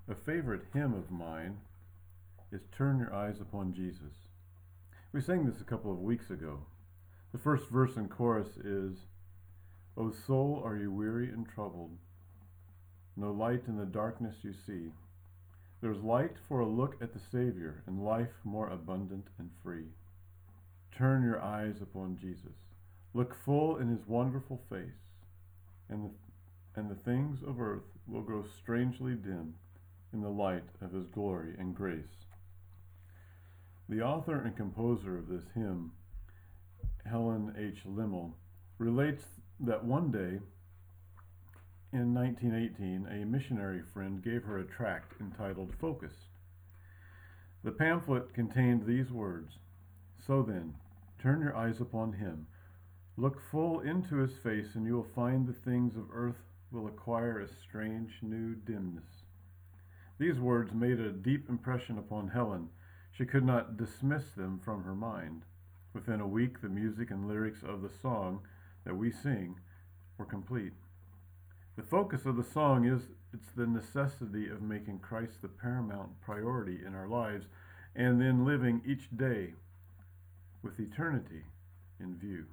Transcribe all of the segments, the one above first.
A favorite hymn of mine is Turn Your Eyes Upon Jesus. We sang this a couple of weeks ago. The first verse and chorus is, O soul, are you weary and troubled? No light in the darkness you see. There's light for a look at the Savior, and life more abundant and free. Turn your eyes upon Jesus. Look full in his wonderful face, and the things of earth will grow strangely dim in the light of his glory and grace. The author and composer of this hymn, Helen H. Limmel, relates that one day in 1918, a missionary friend gave her a tract entitled Focused. The pamphlet contained these words, So then, turn your eyes upon him. Look full into his face, and you will find the things of earth will acquire a strange new dimness. These words made a deep impression upon Helen. She could not dismiss them from her mind. Within a week, the music and lyrics of the song that we sing were complete. The focus of the song is it's the necessity of making Christ the paramount priority in our lives, and then living each day with eternity in view.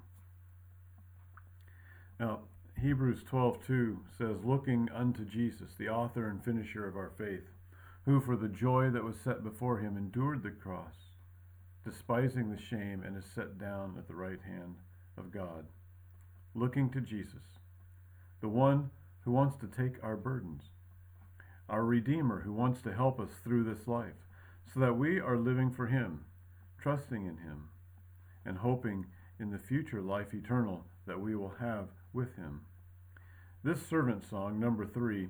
Now, Hebrews 12:2 says, Looking unto Jesus, the author and finisher of our faith, who for the joy that was set before him endured the cross, despising the shame, and is set down at the right hand of God. Looking to Jesus, the one who wants to take our burdens, our Redeemer who wants to help us through this life, so that we are living for him, trusting in him, and hoping in the future life eternal that we will have with him. This servant song, number 3,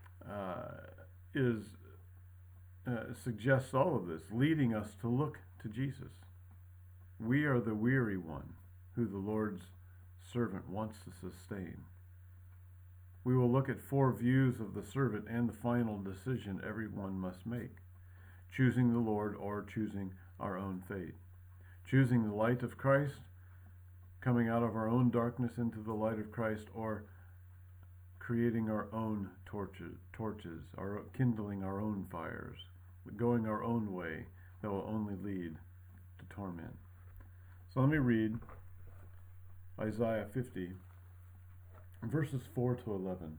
suggests all of this, leading us to look to Jesus. We are the weary one who the Lord's servant wants to sustain. We will look at 4 views of the servant and the final decision everyone must make, choosing the Lord or choosing our own fate, choosing the light of Christ, coming out of our own darkness into the light of Christ, or creating our own torches, or kindling our own fires, going our own way that will only lead to torment. So let me read Isaiah 50, verses 4 to 11.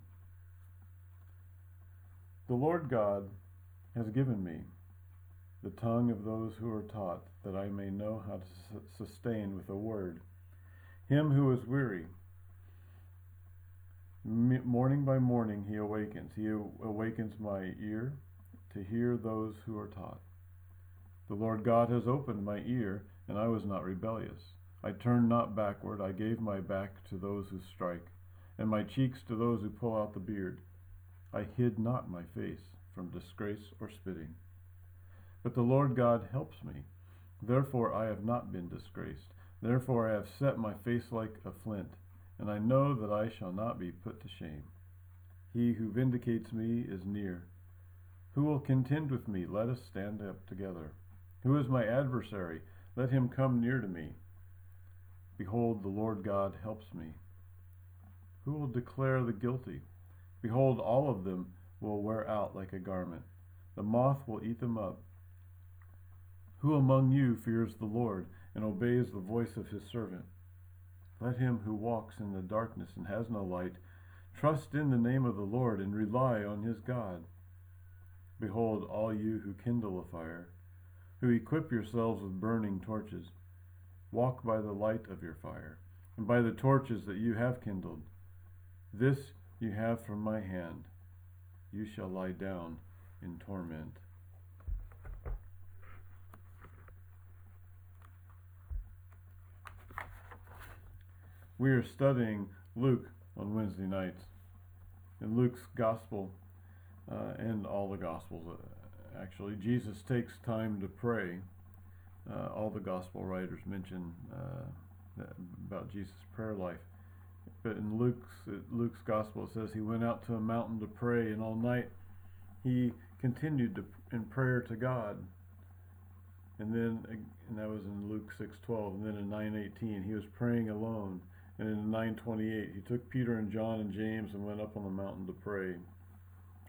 The Lord God has given me the tongue of those who are taught, that I may know how to sustain with a word him who is weary. Morning by morning he awakens. He awakens my ear to hear those who are taught. The Lord God has opened my ear, and I was not rebellious. I turned not backward. I gave my back to those who strike, and my cheeks to those who pull out the beard. I hid not my face from disgrace or spitting. But the Lord God helps me. Therefore I have not been disgraced. Therefore I have set my face like a flint, and I know that I shall not be put to shame. He who vindicates me is near. Who will contend with me? Let us stand up together. Who is my adversary? Let him come near to me. Behold, the Lord God helps me. Who will declare the guilty? Behold, all of them will wear out like a garment. The moth will eat them up. Who among you fears the Lord and obeys the voice of his servant? Let him who walks in the darkness and has no light trust in the name of the Lord and rely on his God. Behold, all you who kindle a fire, who equip yourselves with burning torches, walk by the light of your fire, and by the torches that you have kindled. This you have from my hand. You shall lie down in torment. We are studying Luke on Wednesday nights. In Luke's Gospel, and all the Gospels actually, Jesus takes time to pray. All the Gospel writers mention about Jesus' prayer life. But in Luke's Gospel it says he went out to a mountain to pray, and all night he continued in prayer to God. And that was in Luke 6:12. And then in 9:18 he was praying alone. And in 9:28 he took Peter and John and James and went up on the mountain to pray.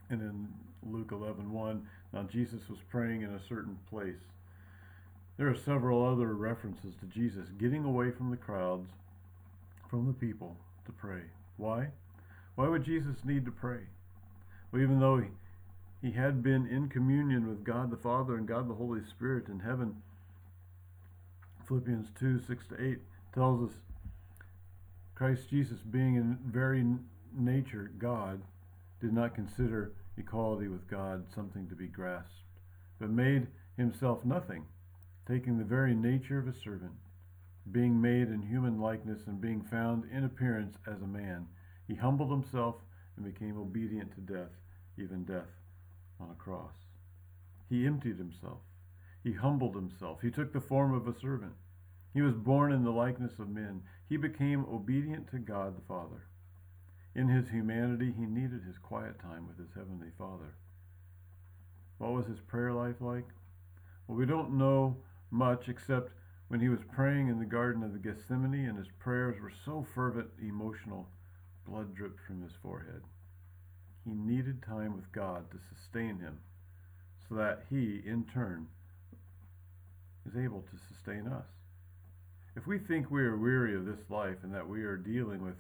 And in Luke 11:1, now Jesus was praying in a certain place. There are several other references to Jesus getting away from the crowds, from the people, to pray. Why? Why would Jesus need to pray? Well, even though he had been in communion with God the Father and God the Holy Spirit in heaven, Philippians 2:6-8 tells us Christ Jesus, being in very nature God, did not consider equality with God something to be grasped, but made himself nothing, taking the very nature of a servant, being made in human likeness and being found in appearance as a man. He humbled himself and became obedient to death, even death on a cross. He emptied himself. He humbled himself. He took the form of a servant. He was born in the likeness of men. He became obedient to God the Father. In his humanity, he needed his quiet time with his heavenly Father. What was his prayer life like? Well, we don't know much except when he was praying in the Garden of Gethsemane, and his prayers were so fervent, emotional, blood dripped from his forehead. He needed time with God to sustain him, so that he, in turn, is able to sustain us. If we think we are weary of this life and that we are dealing with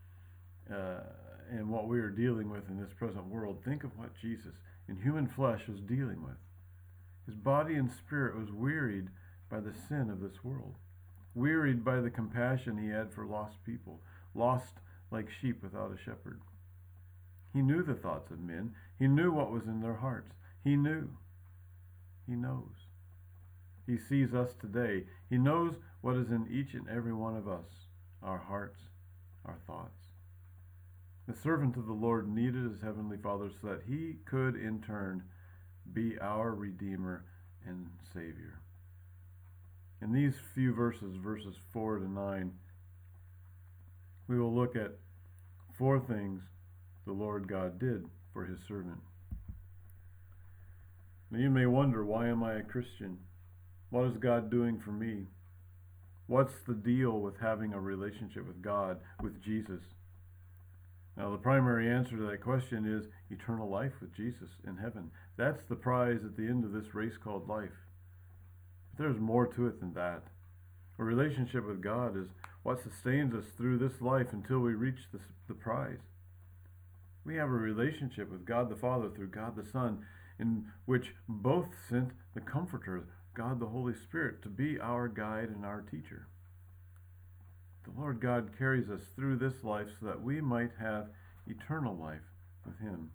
and what we are dealing with in this present world, think of what Jesus in human flesh was dealing with. His body and spirit was wearied by the sin of this world, wearied by the compassion he had for lost people, lost like sheep without a shepherd. He knew the thoughts of men. He knew what was in their hearts. He knew. He knows. He sees us today. He knows what is in each and every one of us, our hearts, our thoughts. The servant of the Lord needed his heavenly Father so that he could in turn be our Redeemer and Savior. In these few verses 4-9, we will look at 4 things the Lord God did for his servant. Now you may wonder, why am I a Christian? What is God doing for me? What's the deal with having a relationship with God, with Jesus? Now, the primary answer to that question is eternal life with Jesus in heaven. That's the prize at the end of this race called life. But there's more to it than that. A relationship with God is what sustains us through this life until we reach the prize. We have a relationship with God the Father through God the Son, in which both sent the Comforter, God the Holy Spirit, to be our guide and our teacher. The Lord God carries us through this life so that we might have eternal life with him.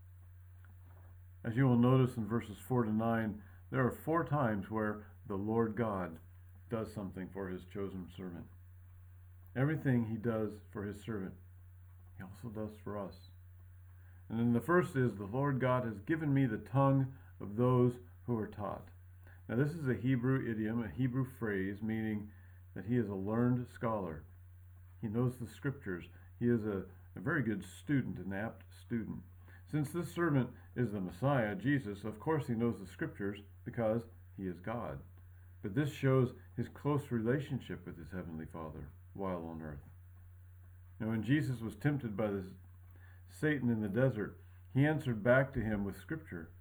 As you will notice in verses 4-9, there are 4 times where the Lord God does something for his chosen servant. Everything he does for his servant, he also does for us. And then the first is, the Lord God has given me the tongue of those who are taught. Now this is a Hebrew idiom, a Hebrew phrase, meaning that he is a learned scholar. He knows the scriptures. He is a very good student, an apt student. Since this servant is the Messiah, Jesus, of course he knows the scriptures because he is God. But this shows his close relationship with his heavenly Father while on earth. Now when Jesus was tempted by Satan in the desert, he answered back to him with scripture.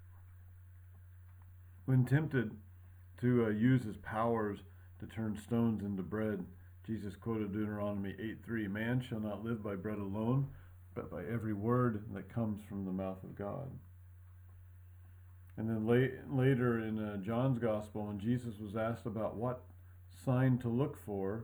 When tempted to use his powers to turn stones into bread, Jesus quoted Deuteronomy 8:3, "Man shall not live by bread alone, but by every word that comes from the mouth of God." And then later in John's Gospel, when Jesus was asked about what sign to look for,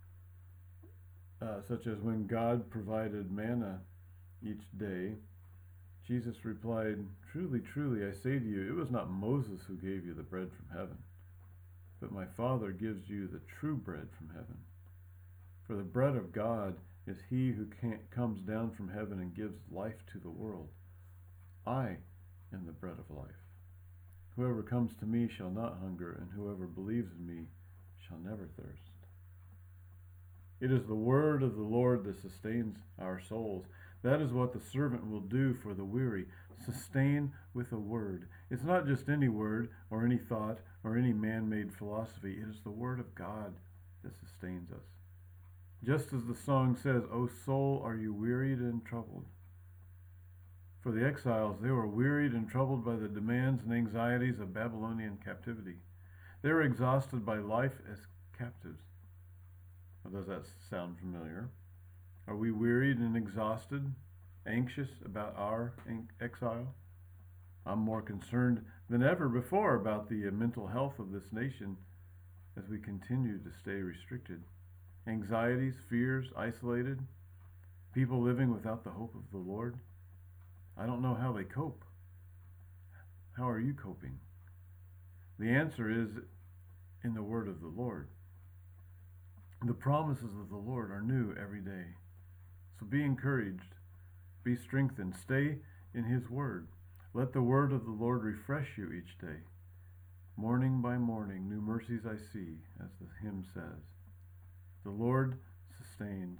such as when God provided manna each day, Jesus replied, "Truly, truly, I say to you, it was not Moses who gave you the bread from heaven, but my Father gives you the true bread from heaven. For the bread of God is he who comes down from heaven and gives life to the world. I am the bread of life. Whoever comes to me shall not hunger, and whoever believes in me shall never thirst." It is the word of the Lord that sustains our souls. That is what the servant will do for the weary, sustain with a word. It's not just any word or any thought or any man-made philosophy. It is the word of God that sustains us. Just as the song says, "O soul, are you wearied and troubled? For the exiles, they were wearied and troubled by the demands and anxieties of Babylonian captivity. They were exhausted by life as captives. Well, does that sound familiar? Are we wearied and exhausted, anxious about our exile? I'm more concerned than ever before about the mental health of this nation as we continue to stay restricted. Anxieties, fears, isolated, people living without the hope of the Lord. I don't know how they cope. How are you coping? The answer is in the word of the Lord. The promises of the Lord are new every day. So be encouraged, be strengthened, stay in his word. Let the word of the Lord refresh you each day. Morning by morning, new mercies I see, as the hymn says. The Lord sustains.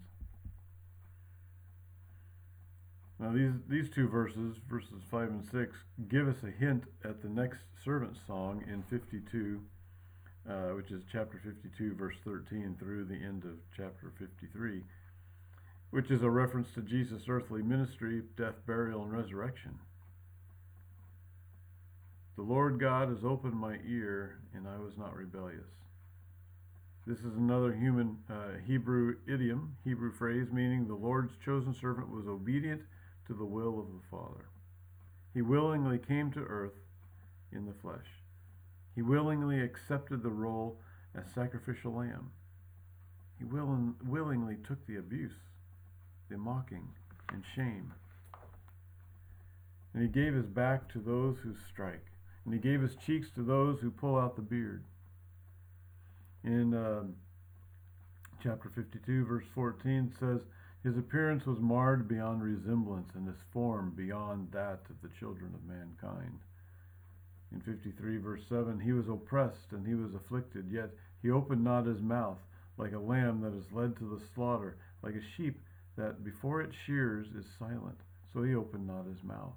Now these two verses 5 and 6, give us a hint at the next servant song in 52, which is chapter 52, verse 13 through the end of chapter 53, which is a reference to Jesus' earthly ministry, death, burial, and resurrection. The Lord God has opened my ear, and I was not rebellious. This is another Hebrew idiom, Hebrew phrase, meaning the Lord's chosen servant was obedient to the will of the Father. He willingly came to earth in the flesh. He willingly accepted the role as sacrificial lamb. He willingly took the abuse, the mocking, and shame. And he gave his back to those who strike. And he gave his cheeks to those who pull out the beard. In chapter 52, verse 14, it says, his appearance was marred beyond resemblance, and his form beyond that of the children of mankind. In 53, verse 7, he was oppressed and he was afflicted, yet he opened not his mouth, like a lamb that is led to the slaughter, like a sheep that before it shears is silent, so he opened not his mouth.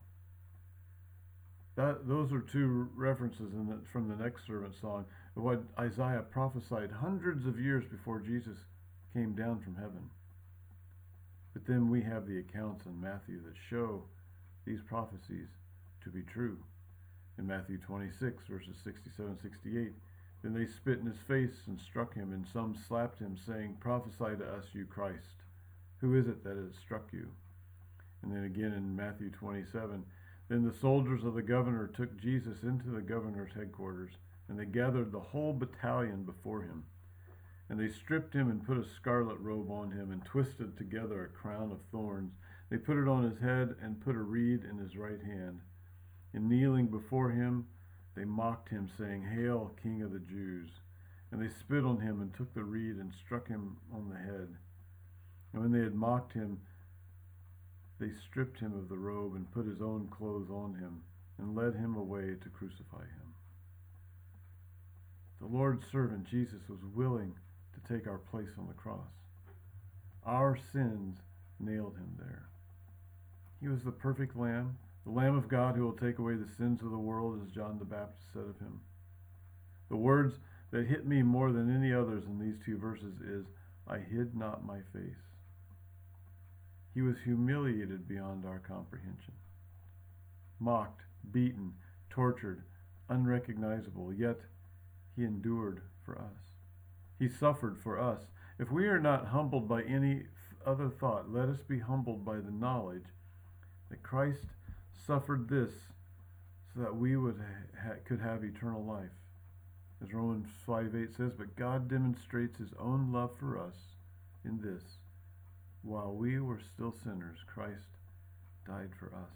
Those are two references from the next servant song of what Isaiah prophesied hundreds of years before Jesus came down from heaven. But then we have the accounts in Matthew that show these prophecies to be true. In Matthew 26, verses 67-68, then they spit in his face and struck him, and some slapped him, saying, prophesy to us, you Christ. Who is it that has struck you? And then again in Matthew 27, then the soldiers of the governor took Jesus into the governor's headquarters, and they gathered the whole battalion before him. And they stripped him and put a scarlet robe on him, and twisted together a crown of thorns. They put it on his head, and put a reed in his right hand. And kneeling before him, they mocked him, saying, Hail, King of the Jews! And they spit on him, and took the reed, and struck him on the head. And when they had mocked him, they stripped him of the robe, and put his own clothes on him, and led him away to crucify him. The Lord's servant Jesus was willing to take our place on the cross. Our sins nailed him there. He was the perfect Lamb, the Lamb of God who will take away the sins of the world, as John the Baptist said of him. The words that hit me more than any others in these two verses is, I hid not my face. He was humiliated beyond our comprehension. Mocked, beaten, tortured, unrecognizable, yet he endured for us. He suffered for us. If we are not humbled by any other thought, let us be humbled by the knowledge that Christ suffered this so that we could have eternal life. As Romans 5:8 says, but God demonstrates his own love for us in this: while we were still sinners, Christ died for us.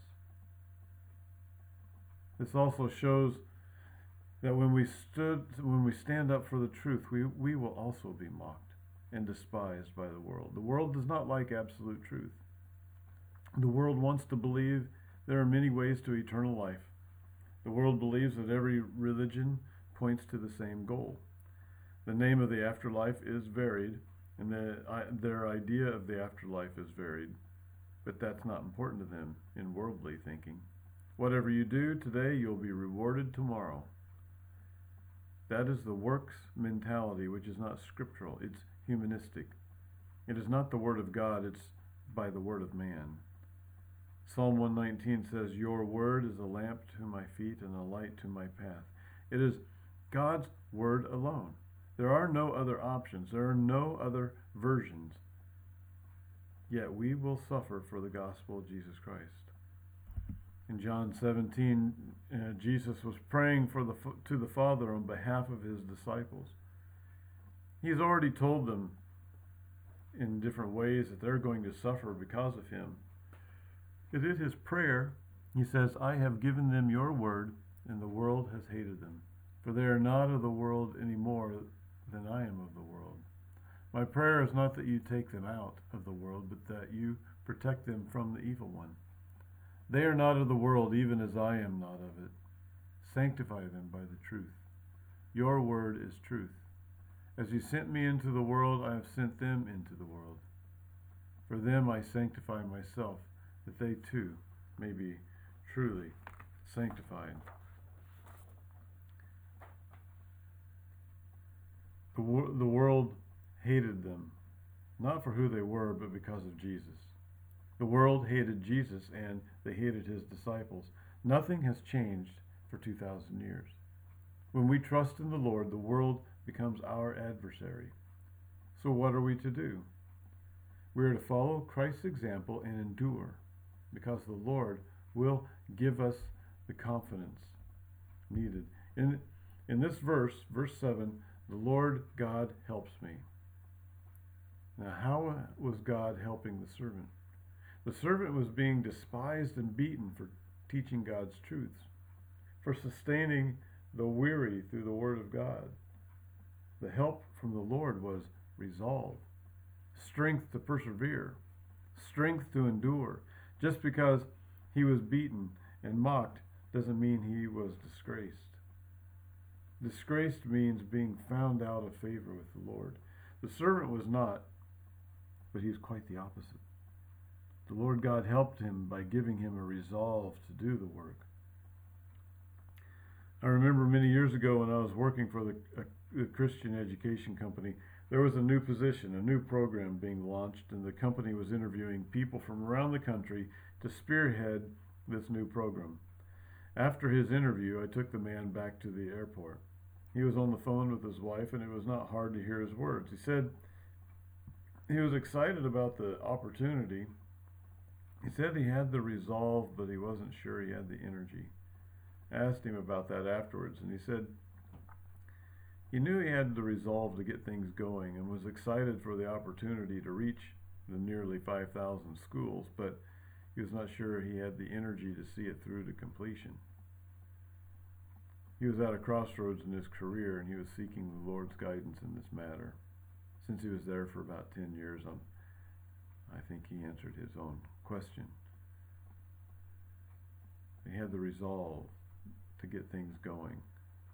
This also shows that when we stand up for the truth, we will also be mocked and despised by the world. The world does not like absolute truth. The world wants to believe there are many ways to eternal life. The world believes that every religion points to the same goal. The name of the afterlife is varied, and their idea of the afterlife is varied, but that's not important to them in worldly thinking. Whatever you do today, you'll be rewarded tomorrow. That is the works mentality, which is not scriptural. It's humanistic. It is not the word of God, it's by the word of man. Psalm 119 says, "Your word is a lamp to my feet and a light to my path." It is God's word alone. There are no other options. There are no other versions. Yet we will suffer for the gospel of Jesus Christ. In John 17, Jesus was praying to the Father on behalf of his disciples. He's already told them in different ways that they're going to suffer because of him. But in his prayer, he says, "I have given them your word, and the world has hated them. For they are not of the world any more than I am of the world. My prayer is not that you take them out of the world, but that you protect them from the evil one. They are not of the world, even as I am not of it. Sanctify them by the truth. Your word is truth. As you sent me into the world, I have sent them into the world. For them I sanctify myself, that they too may be truly sanctified." The world hated them, not for who they were, but because of Jesus. The world hated Jesus, and they hated his disciples. Nothing has changed for 2,000 years. When we trust in the Lord, the world becomes our adversary. So what are we to do? We are to follow Christ's example and endure, because the Lord will give us the confidence needed. In this verse 7, the Lord God helps me. Now, how was God helping the servant? The servant was being despised and beaten for teaching God's truths, for sustaining the weary through the word of God. The help from the Lord was resolve, strength to persevere, strength to endure. Just because he was beaten and mocked doesn't mean he was disgraced. Disgraced means being found out of favor with the Lord. The servant was not, but he was quite the opposite. The Lord God helped him by giving him a resolve to do the work. I remember many years ago when I was working for the Christian education company, there was a new position, a new program being launched, and the company was interviewing people from around the country to spearhead this new program. After his interview, I took the man back to the airport. He was on the phone with his wife, and it was not hard to hear his words. He said he was excited about the opportunity. He said he had the resolve, but he wasn't sure he had the energy. I asked him about that afterwards, and he said he knew he had the resolve to get things going and was excited for the opportunity to reach the nearly 5,000 schools, but he was not sure he had the energy to see it through to completion. He was at a crossroads in his career, and he was seeking the Lord's guidance in this matter. Since he was there for about 10 years, I think he answered his own question. He had the resolve to get things going.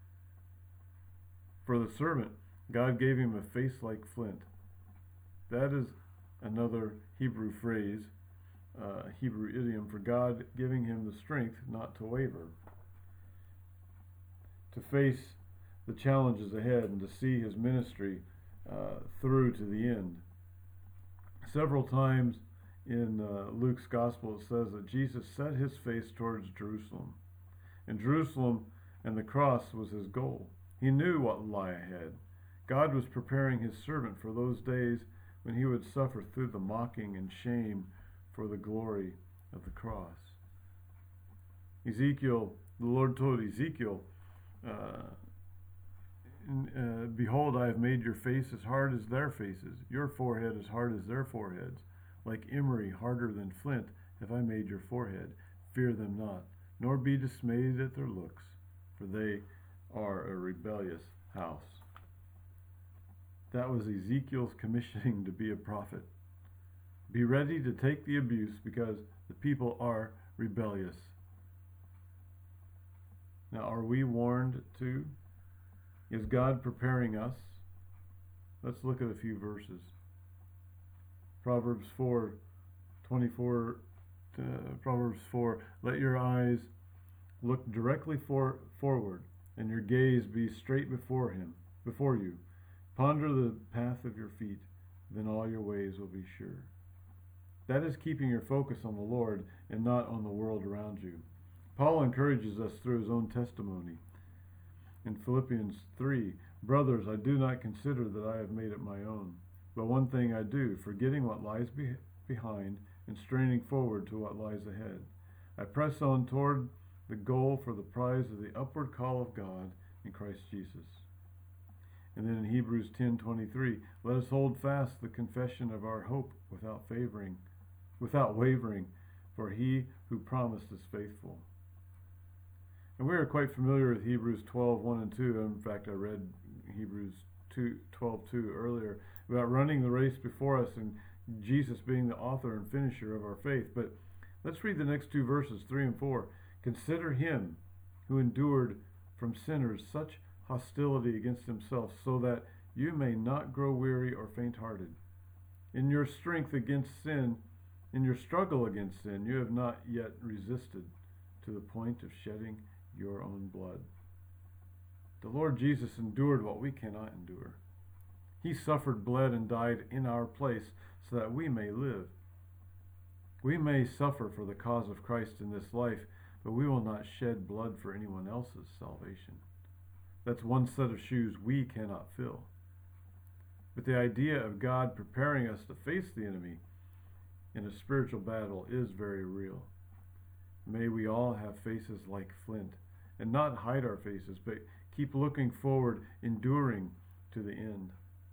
For the servant, God gave him a face like flint. That is another Hebrew phrase, Hebrew idiom for God giving him the strength not to waver, to face the challenges ahead and to see his ministry through to the end. Several times in Luke's gospel it says that Jesus set his face towards Jerusalem. And Jerusalem and the cross was his goal. He knew what would lie ahead. God was preparing his servant for those days when he would suffer through the mocking and shame for the glory of the cross. The Lord told Ezekiel, "Behold, I have made your face as hard as their faces, your forehead as hard as their foreheads. Like emery, harder than flint, have I made your forehead. Fear them not, nor be dismayed at their looks, for they are a rebellious house." That was Ezekiel's commissioning to be a prophet. Be ready to take the abuse because the people are rebellious. Now, are we warned too? Is God preparing us? Let's look at a few verses. Proverbs 4:24. Proverbs 4. Let your eyes look directly forward, and your gaze be straight before you. Ponder the path of your feet, then all your ways will be sure. That is keeping your focus on the Lord and not on the world around you. Paul encourages us through his own testimony. In Philippians 3, brothers, I do not consider that I have made it my own, but one thing I do, forgetting what lies behind and straining forward to what lies ahead. I press on toward the goal for the prize of the upward call of God in Christ Jesus. And then in Hebrews 10:23, let us hold fast the confession of our hope without wavering, for he who promised is faithful. And we are quite familiar with Hebrews 12:1 and 2. In fact, I read Hebrews 12:2 earlier about running the race before us and Jesus being the author and finisher of our faith. But let's read the next two verses, 3 and 4. Consider him who endured from sinners such hostility against himself, so that you may not grow weary or faint-hearted. In your strength against sin, in your struggle against sin, you have not yet resisted to the point of shedding your own blood. The Lord Jesus endured what we cannot endure. He suffered, bled, and died in our place so that we may live. We may suffer for the cause of Christ in this life, but we will not shed blood for anyone else's salvation. That's one set of shoes we cannot fill. But the idea of God preparing us to face the enemy in a spiritual battle is very real. May we all have faces like flint, and not hide our faces, but keep looking forward, enduring to the end.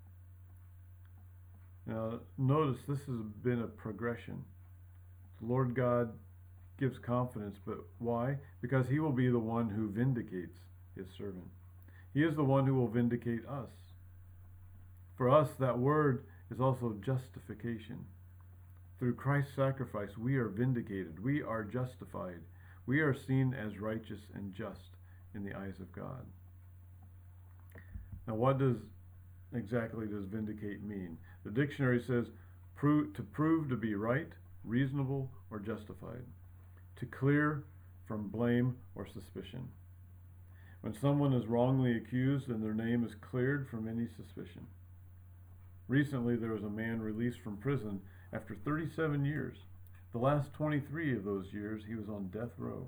Now, notice this has been a progression. The Lord God gives confidence, but why? Because he will be the one who vindicates his servant. He is the one who will vindicate us. For us, that word is also justification. Through Christ's sacrifice, we are vindicated. We are justified. We are seen as righteous and just in the eyes of God. Now, what exactly does vindicate mean? The dictionary says to prove to be right, reasonable, or justified. To clear from blame or suspicion. When someone is wrongly accused and their name is cleared from any suspicion. Recently, there was a man released from prison after 37 years. The last 23 of those years, he was on death row.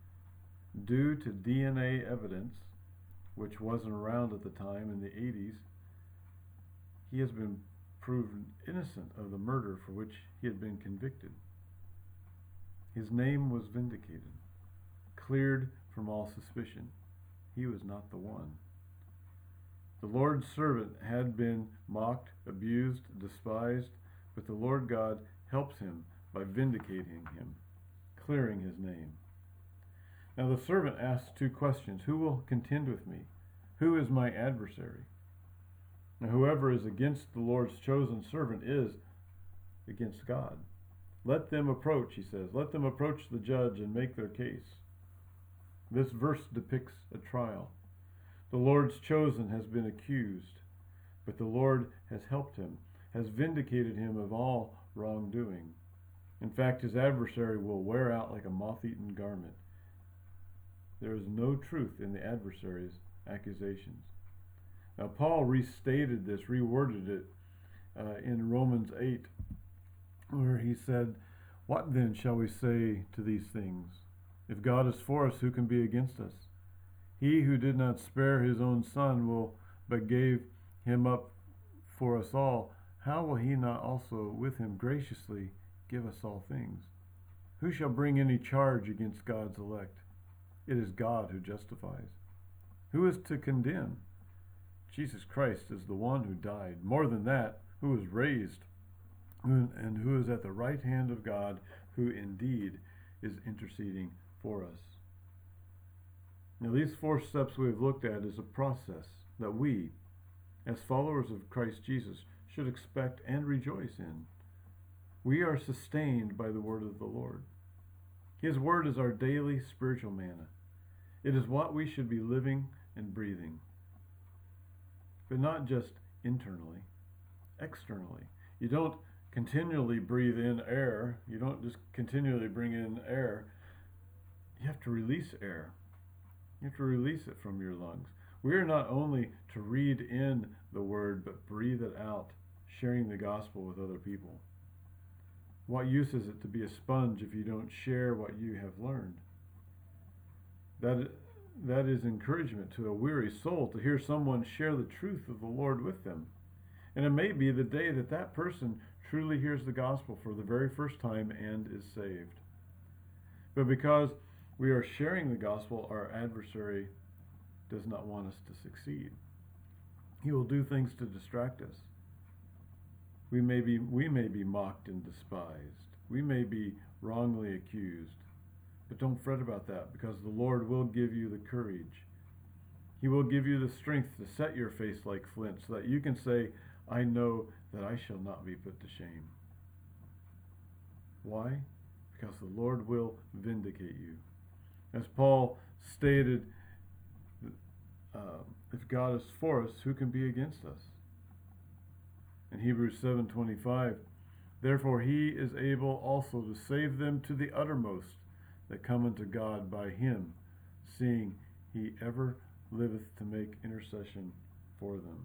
Due to DNA evidence, which wasn't around at the time in the 80s, he has been proven innocent of the murder for which he had been convicted. His name was vindicated, cleared from all suspicion. He was not the one. The Lord's servant had been mocked, abused, despised, but the Lord God helps him by vindicating him, clearing his name. Now the servant asks two questions. Who will contend with me? Who is my adversary? Now whoever is against the Lord's chosen servant is against God. Let them approach, he says. Let them approach the judge and make their case. This verse depicts a trial. The Lord's chosen has been accused, but the Lord has helped him, has vindicated him of all wrongdoing. In fact, his adversary will wear out like a moth-eaten garment. There is no truth in the adversary's accusations. Now, Paul restated this, reworded it in Romans 8, where he said, "What then shall we say to these things? If God is for us, who can be against us? He who did not spare his own son, but gave him up for us all, how will he not also with him graciously give us all things? Who shall bring any charge against God's elect? It is God who justifies. Who is to condemn? Jesus Christ is the one who died. More than that, who was raised, and who is at the right hand of God, who indeed is interceding for us." Now, these 4 steps we've looked at is a process that we, as followers of Christ Jesus, should expect and rejoice in. We are sustained by the word of the Lord. His word is our daily spiritual manna. It is what we should be living and breathing. But not just internally, externally. You don't continually breathe in air. You don't just continually bring in air. You have to release air. You have to release it from your lungs. We are not only to read in the word, but breathe it out, sharing the gospel with other people. What use is it to be a sponge if you don't share what you have learned? That is encouragement to a weary soul to hear someone share the truth of the Lord with them. And it may be the day that that person truly hears the gospel for the very first time and is saved. But because we are sharing the gospel, our adversary does not want us to succeed. He will do things to distract us. We may be mocked and despised. We may be wrongly accused. But don't fret about that, because the Lord will give you the courage. He will give you the strength to set your face like flint so that you can say, I know that I shall not be put to shame. Why? Because the Lord will vindicate you. As Paul stated, if God is for us, who can be against us? In Hebrews 7:25, therefore he is able also to save them to the uttermost that come unto God by him, seeing he ever liveth to make intercession for them.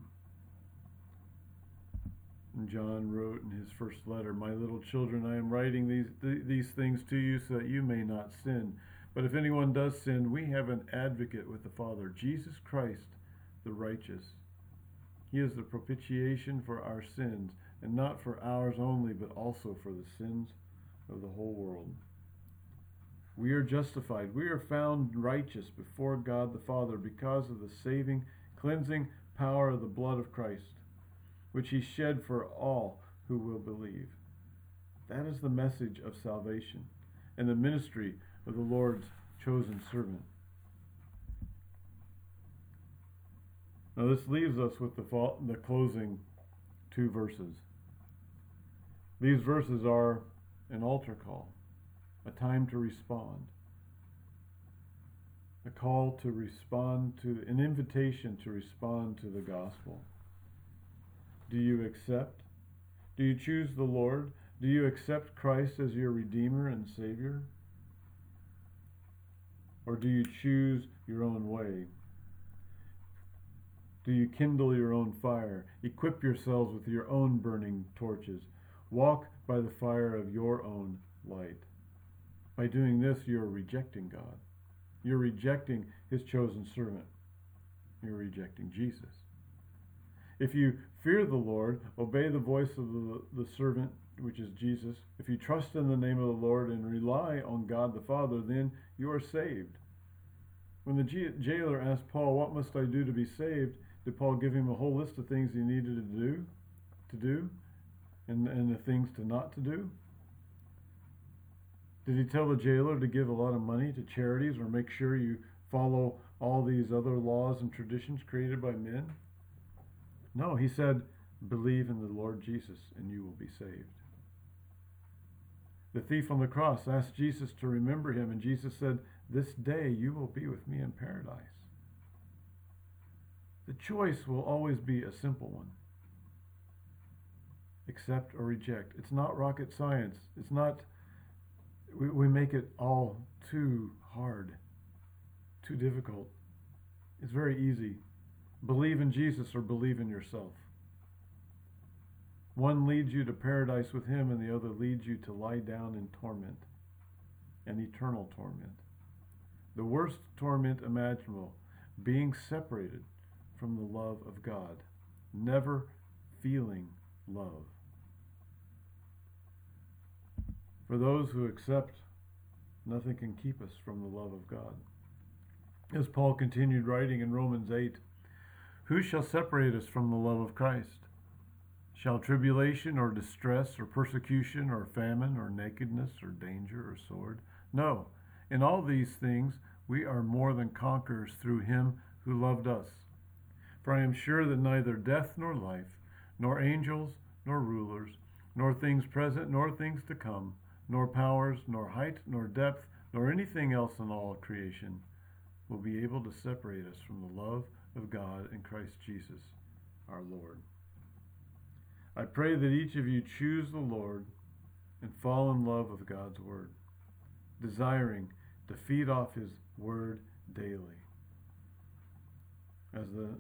And John wrote in his first letter, my little children, I am writing these things to you so that you may not sin. But if anyone does sin, we have an advocate with the Father, Jesus Christ, the righteous. He is the propitiation for our sins, and not for ours only, but also for the sins of the whole world. We are justified. We are found righteous before God the Father because of the saving, cleansing power of the blood of Christ, which he shed for all who will believe. That is the message of salvation and the ministry of the Lord's chosen servant. Now this leaves us with the closing two verses. These verses are an altar call, a time to respond, a call to respond to, an invitation to respond to the gospel. Do you accept? Do you choose the Lord? Do you accept Christ as your Redeemer and Savior? Or do you choose your own way? Do you kindle your own fire? Equip yourselves with your own burning torches. Walk by the fire of your own light. By doing this, you are rejecting God. You're rejecting his chosen servant. You're rejecting Jesus. If you fear the Lord, obey the voice of the servant, which is Jesus. If you trust in the name of the Lord and rely on God the Father, then you are saved. When the jailer asked Paul, what must I do to be saved? Did Paul give him a whole list of things he needed to do, and the things to not to do? Did he tell the jailer to give a lot of money to charities or make sure you follow all these other laws and traditions created by men? No, he said, believe in the Lord Jesus and you will be saved. The thief on the cross asked Jesus to remember him, and Jesus said, this day you will be with me in paradise. The choice will always be a simple one. Accept or reject. It's not rocket science. It's not, we make it all too hard, too difficult. It's very easy. Believe in Jesus or believe in yourself. One leads you to paradise with him, and the other leads you to lie down in torment, and eternal torment. The worst torment imaginable, being separated from the love of God, never feeling love. For those who accept, nothing can keep us from the love of God. As Paul continued writing in Romans 8, who shall separate us from the love of Christ? Shall tribulation or distress or persecution or famine or nakedness or danger or sword? No, in all these things we are more than conquerors through him who loved us. For I am sure that neither death nor life, nor angels, nor rulers, nor things present, nor things to come, nor powers, nor height, nor depth, nor anything else in all creation will be able to separate us from the love of God in Christ Jesus, our Lord. I pray that each of you choose the Lord and fall in love with God's word, desiring to feed off his word daily. As the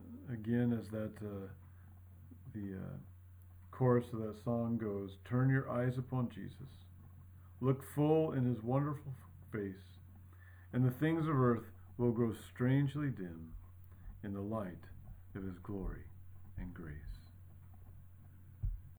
chorus of that song goes, turn your eyes upon Jesus, Look full in his wonderful face, and the things of earth will grow strangely dim in the light of his glory and grace.